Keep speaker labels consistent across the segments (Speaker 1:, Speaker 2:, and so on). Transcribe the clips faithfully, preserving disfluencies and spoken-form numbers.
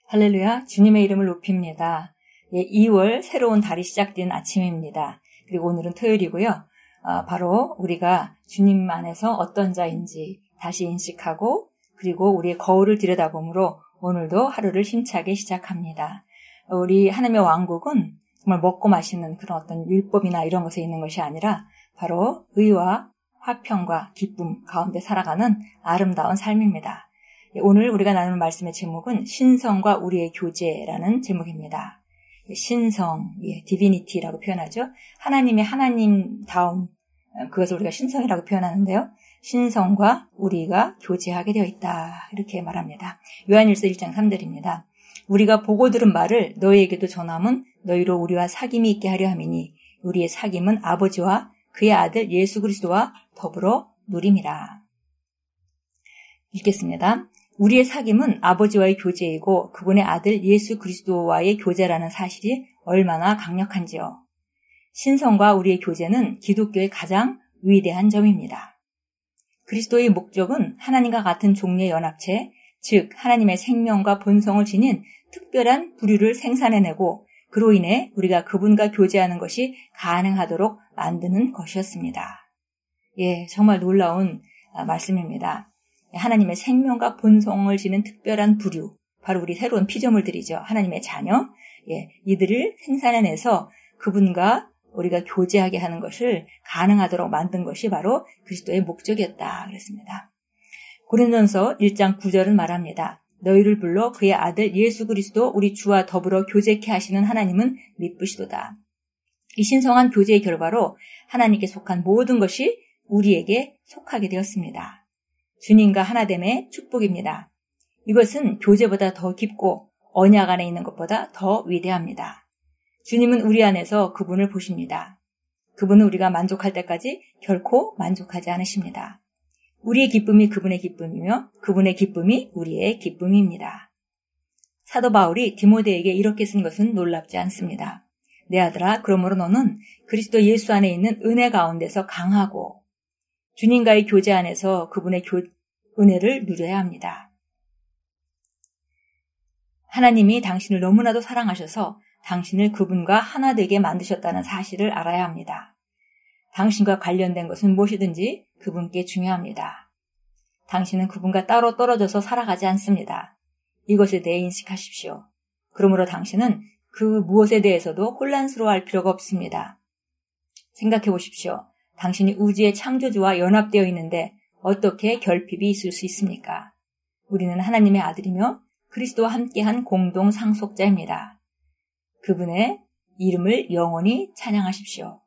Speaker 1: 할렐루야, 주님의 이름을 높입니다. 예, 이월 새로운 달이 시작된 아침입니다. 그리고 오늘은 토요일이고요. 아, 바로 우리가 주님 안에서 어떤 자인지 다시 인식하고 그리고 우리의 거울을 들여다보므로 오늘도 하루를 힘차게 시작합니다. 우리 하나님의 왕국은 정말 먹고 마시는 그런 어떤 율법이나 이런 것에 있는 것이 아니라 바로 의와 화평과 기쁨 가운데 살아가는 아름다운 삶입니다. 오늘 우리가 나누는 말씀의 제목은 신성과 우리의 교제라는 제목입니다. 신성, 예, 디비니티라고 표현하죠. 하나님의 하나님다움, 그것을 우리가 신성이라고 표현하는데요. 신성과 우리가 교제하게 되어 있다, 이렇게 말합니다. 요한일서 일 장 삼 절입니다. 우리가 보고 들은 말을 너희에게도 전함은 너희로 우리와 사귐이 있게 하려 함이니 우리의 사귐은 아버지와 그의 아들 예수 그리스도와 더불어 누림이라. 읽겠습니다. 우리의 사귐은 아버지와의 교제이고 그분의 아들 예수 그리스도와의 교제라는 사실이 얼마나 강력한지요. 신성과 우리의 교제는 기독교의 가장 위대한 점입니다. 그리스도의 목적은 하나님과 같은 종류의 연합체, 즉 하나님의 생명과 본성을 지닌 특별한 부류를 생산해내고 그로 인해 우리가 그분과 교제하는 것이 가능하도록 만드는 것이었습니다. 예, 정말 놀라운 말씀입니다. 하나님의 생명과 본성을 지닌 특별한 부류, 바로 우리 새로운 피조물들이죠. 하나님의 자녀, 예, 이들을 생산해내서 그분과 우리가 교제하게 하는 것을 가능하도록 만든 것이 바로 그리스도의 목적이었다 그랬습니다. 고린도전서 일 장 구 절은 말합니다. 너희를 불러 그의 아들 예수 그리스도 우리 주와 더불어 교제케 하시는 하나님은 미쁘시도다. 이 신성한 교제의 결과로 하나님께 속한 모든 것이 우리에게 속하게 되었습니다. 주님과 하나됨의 축복입니다. 이것은 교제보다 더 깊고 언약 안에 있는 것보다 더 위대합니다. 주님은 우리 안에서 그분을 보십니다. 그분은 우리가 만족할 때까지 결코 만족하지 않으십니다. 우리의 기쁨이 그분의 기쁨이며 그분의 기쁨이 우리의 기쁨입니다. 사도 바울이 디모데에게 이렇게 쓴 것은 놀랍지 않습니다. 내 아들아, 그러므로 너는 그리스도 예수 안에 있는 은혜 가운데서 강하고 주님과의 교제 안에서 그분의 교, 은혜를 누려야 합니다. 하나님이 당신을 너무나도 사랑하셔서 당신을 그분과 하나 되게 만드셨다는 사실을 알아야 합니다. 당신과 관련된 것은 무엇이든지 그분께 중요합니다. 당신은 그분과 따로 떨어져서 살아가지 않습니다. 이것에 대해 인식하십시오. 그러므로 당신은 그 무엇에 대해서도 혼란스러워할 필요가 없습니다. 생각해 보십시오. 당신이 우주의 창조주와 연합되어 있는데 어떻게 결핍이 있을 수 있습니까? 우리는 하나님의 아들이며 그리스도와 함께한 공동 상속자입니다. 그분의 이름을 영원히 찬양하십시오.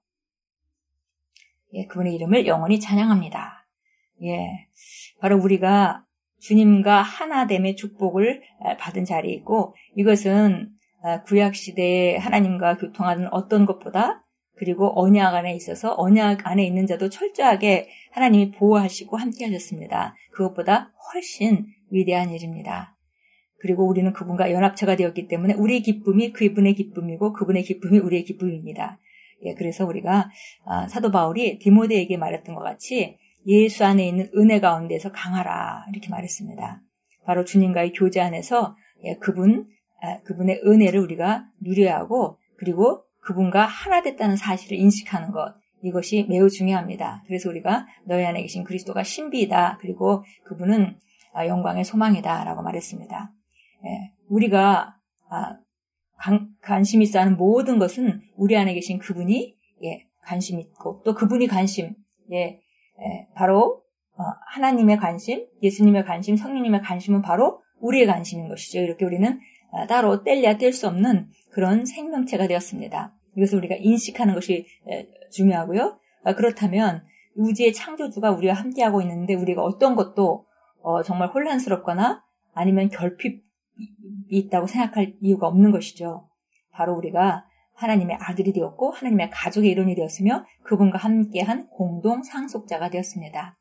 Speaker 1: 예, 그분의 이름을 영원히 찬양합니다. 예, 바로 우리가 주님과 하나됨의 축복을 받은 자리에 있고 이것은 구약시대에 하나님과 교통하는 어떤 것보다 그리고 언약 안에 있어서 언약 안에 있는 자도 철저하게 하나님이 보호하시고 함께 하셨습니다. 그것보다 훨씬 위대한 일입니다. 그리고 우리는 그분과 연합체가 되었기 때문에 우리의 기쁨이 그분의 기쁨이고 그분의 기쁨이 우리의 기쁨입니다. 예, 그래서 우리가 아, 사도 바울이 디모데에게 말했던 것 같이 예수 안에 있는 은혜 가운데서 강하라 이렇게 말했습니다. 바로 주님과의 교제 안에서 예, 그분, 아, 그분의 은혜를 우리가 누려야 하고 그리고 그분과 하나 됐다는 사실을 인식하는 것, 이것이 매우 중요합니다. 그래서 우리가 너희 안에 계신 그리스도가 신비이다. 그리고 그분은 영광의 소망이다 라고 말했습니다. 예, 우리가 아, 관, 관심 있어 하는 모든 것은 우리 안에 계신 그분이 예, 관심 있고 또 그분이 관심, 예, 예, 바로 어, 하나님의 관심, 예수님의 관심, 성령님의 관심은 바로 우리의 관심인 것이죠. 이렇게 우리는 따로 뗄래야 뗄 수 없는 그런 생명체가 되었습니다. 이것을 우리가 인식하는 것이 중요하고요. 그렇다면 우주의 창조주가 우리와 함께하고 있는데 우리가 어떤 것도 정말 혼란스럽거나 아니면 결핍이 있다고 생각할 이유가 없는 것이죠. 바로 우리가 하나님의 아들이 되었고 하나님의 가족의 일원이 되었으며 그분과 함께한 공동 상속자가 되었습니다.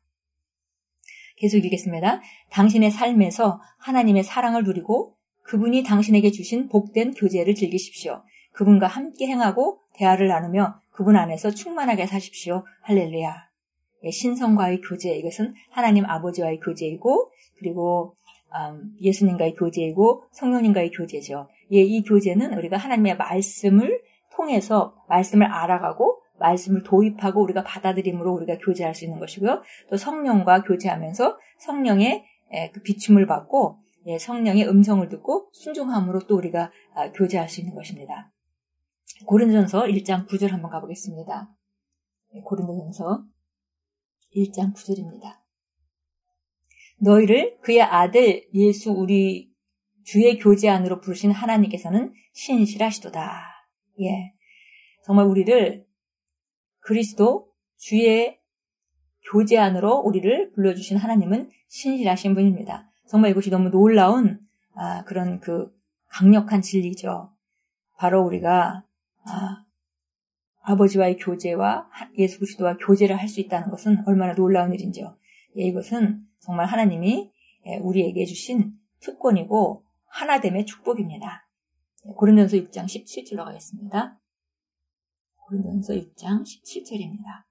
Speaker 1: 계속 읽겠습니다. 당신의 삶에서 하나님의 사랑을 누리고 그분이 당신에게 주신 복된 교제를 즐기십시오. 그분과 함께 행하고 대화를 나누며 그분 안에서 충만하게 사십시오. 할렐루야. 신성과의 교제, 이것은 하나님 아버지와의 교제이고 그리고 예수님과의 교제이고 성령님과의 교제죠. 예, 이 교제는 우리가 하나님의 말씀을 통해서 말씀을 알아가고 말씀을 도입하고 우리가 받아들임으로 우리가 교제할 수 있는 것이고요. 또 성령과 교제하면서 성령의 그 비춤을 받고 성령의 음성을 듣고 순종함으로 또 우리가 교제할 수 있는 것입니다. 고린도전서 일 장 구 절 한번 가보겠습니다. 고린도전서 일 장 구 절입니다. 너희를 그의 아들 예수 우리 주의 교제 안으로 부르신 하나님께서는 신실하시도다. 예, 정말 우리를 그리스도 주의 교제 안으로 우리를 불러주신 하나님은 신실하신 분입니다. 정말 이것이 너무 놀라운 아, 그런 그 강력한 진리죠. 바로 우리가 아, 아버지와의 교제와 예수 그리스도와 교제를 할 수 있다는 것은 얼마나 놀라운 일인지요. 예, 이것은 정말 하나님이 우리에게 주신 특권이고 하나됨의 축복입니다. 고린도전서 육 장 십칠 절로 가겠습니다. 고린도전서 육 장 십칠 절입니다.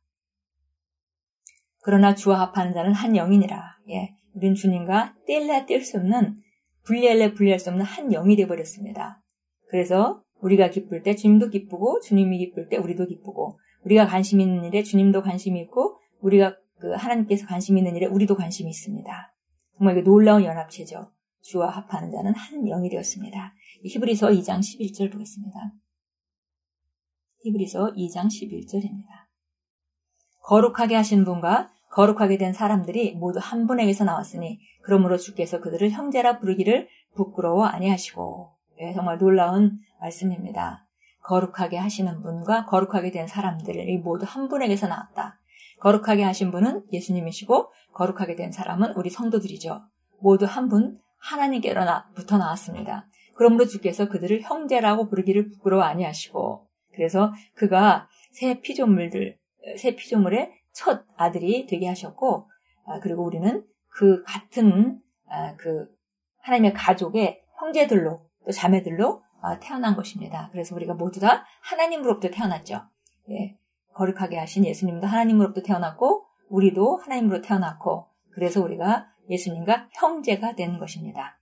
Speaker 1: 그러나 주와 합하는 자는 한 영이니라. 예, 우리는 주님과 뗄래야 뗄 수 없는, 분리할래 분리할 수 없는 한 영이 되어버렸습니다. 그래서 우리가 기쁠 때 주님도 기쁘고 주님이 기쁠 때 우리도 기쁘고, 우리가 관심 있는 일에 주님도 관심이 있고 우리가 그 하나님께서 관심 있는 일에 우리도 관심이 있습니다. 정말 이게 놀라운 연합체죠. 주와 합하는 자는 한 영이 되었습니다. 히브리서 이 장 십일 절 보겠습니다. 히브리서 이 장 십일 절입니다. 거룩하게 하신 분과 거룩하게 된 사람들이 모두 한 분에게서 나왔으니 그러므로 주께서 그들을 형제라 부르기를 부끄러워 아니하시고. 네, 정말 놀라운 말씀입니다. 거룩하게 하시는 분과 거룩하게 된 사람들이 모두 한 분에게서 나왔다. 거룩하게 하신 분은 예수님이시고 거룩하게 된 사람은 우리 성도들이죠. 모두 한 분 하나님께로부터 나왔습니다. 그러므로 주께서 그들을 형제라고 부르기를 부끄러워 아니하시고, 그래서 그가 새 피조물들, 새 피조물의 첫 아들이 되게 하셨고, 그리고 우리는 그 같은 그 하나님의 가족의 형제들로 또 자매들로 태어난 것입니다. 그래서 우리가 모두 다 하나님으로부터 태어났죠. 예, 거룩하게 하신 예수님도 하나님으로부터 태어났고 우리도 하나님으로 태어났고, 그래서 우리가 예수님과 형제가 된 것입니다.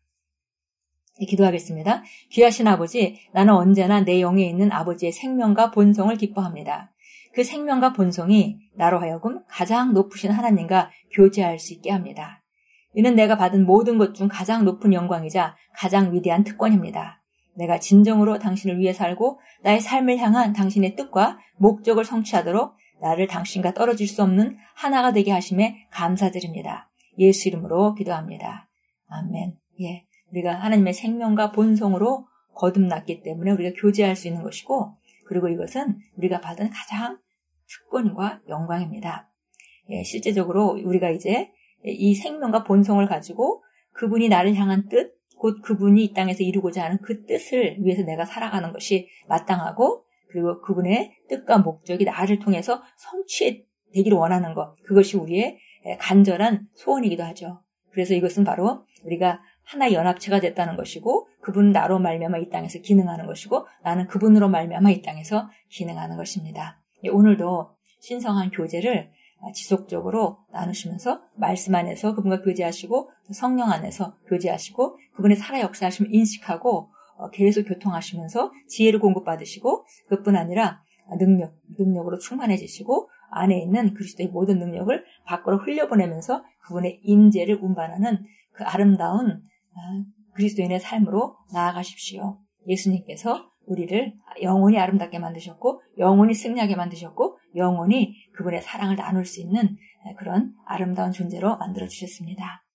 Speaker 1: 기도하겠습니다. 귀하신 아버지, 나는 언제나 내 영에 있는 아버지의 생명과 본성을 기뻐합니다. 그 생명과 본성이 나로 하여금 가장 높으신 하나님과 교제할 수 있게 합니다. 이는 내가 받은 모든 것 중 가장 높은 영광이자 가장 위대한 특권입니다. 내가 진정으로 당신을 위해 살고 나의 삶을 향한 당신의 뜻과 목적을 성취하도록 나를 당신과 떨어질 수 없는 하나가 되게 하심에 감사드립니다. 예수 이름으로 기도합니다. 아멘. 예, 우리가 하나님의 생명과 본성으로 거듭났기 때문에 우리가 교제할 수 있는 것이고, 그리고 이것은 우리가 받은 가장 특권과 영광입니다. 예, 실제적으로 우리가 이제 이 생명과 본성을 가지고 그분이 나를 향한 뜻, 곧 그분이 이 땅에서 이루고자 하는 그 뜻을 위해서 내가 살아가는 것이 마땅하고, 그리고 그분의 뜻과 목적이 나를 통해서 성취되기를 원하는 것, 그것이 우리의 간절한 소원이기도 하죠. 그래서 이것은 바로 우리가 하나의 연합체가 됐다는 것이고, 그분은 나로 말미암아 이 땅에서 기능하는 것이고 나는 그분으로 말미암아 이 땅에서 기능하는 것입니다. 오늘도 신성한 교제를 지속적으로 나누시면서 말씀 안에서 그분과 교제하시고 성령 안에서 교제하시고 그분의 살아 역사하심을 인식하고 계속 교통하시면서 지혜를 공급받으시고, 그뿐 아니라 능력, 능력으로 충만해지시고 안에 있는 그리스도의 모든 능력을 밖으로 흘려보내면서 그분의 임재를 운반하는 그 아름다운 그리스도인의 삶으로 나아가십시오. 예수님께서 우리를 영원히 아름답게 만드셨고 영원히 승리하게 만드셨고 영원히 그분의 사랑을 나눌 수 있는 그런 아름다운 존재로 만들어주셨습니다.